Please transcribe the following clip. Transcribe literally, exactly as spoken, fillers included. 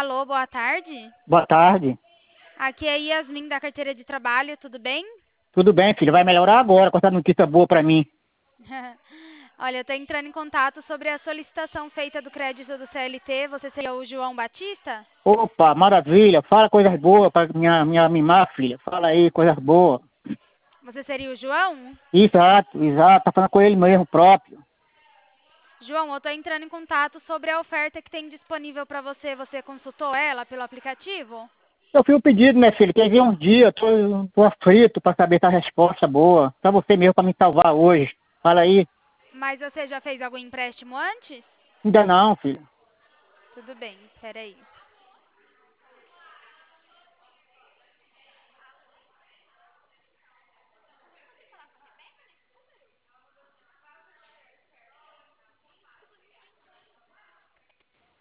Alô, boa tarde. Boa tarde. Aqui é Yasmin da carteira de trabalho, tudo bem? Tudo bem, filho? Vai melhorar agora com essa notícia boa pra mim. Olha, eu tô entrando em contato sobre a solicitação feita do crédito do C L T. Você seria o João Batista? Opa, maravilha. Fala coisas boas pra minha, minha mimar, filha. Fala aí, coisas boas. Você seria o João? Exato, exato. Tá falando com ele mesmo próprio. João, eu tô entrando em contato sobre a oferta que tem disponível para você. Você consultou ela pelo aplicativo? Eu fiz o pedido, né, filho? Quer ver uns dias, tô, tô aflito pra saber se a resposta é boa. Pra você mesmo pra me salvar hoje. Fala aí. Mas você já fez algum empréstimo antes? Ainda não, filho. Tudo bem, peraí.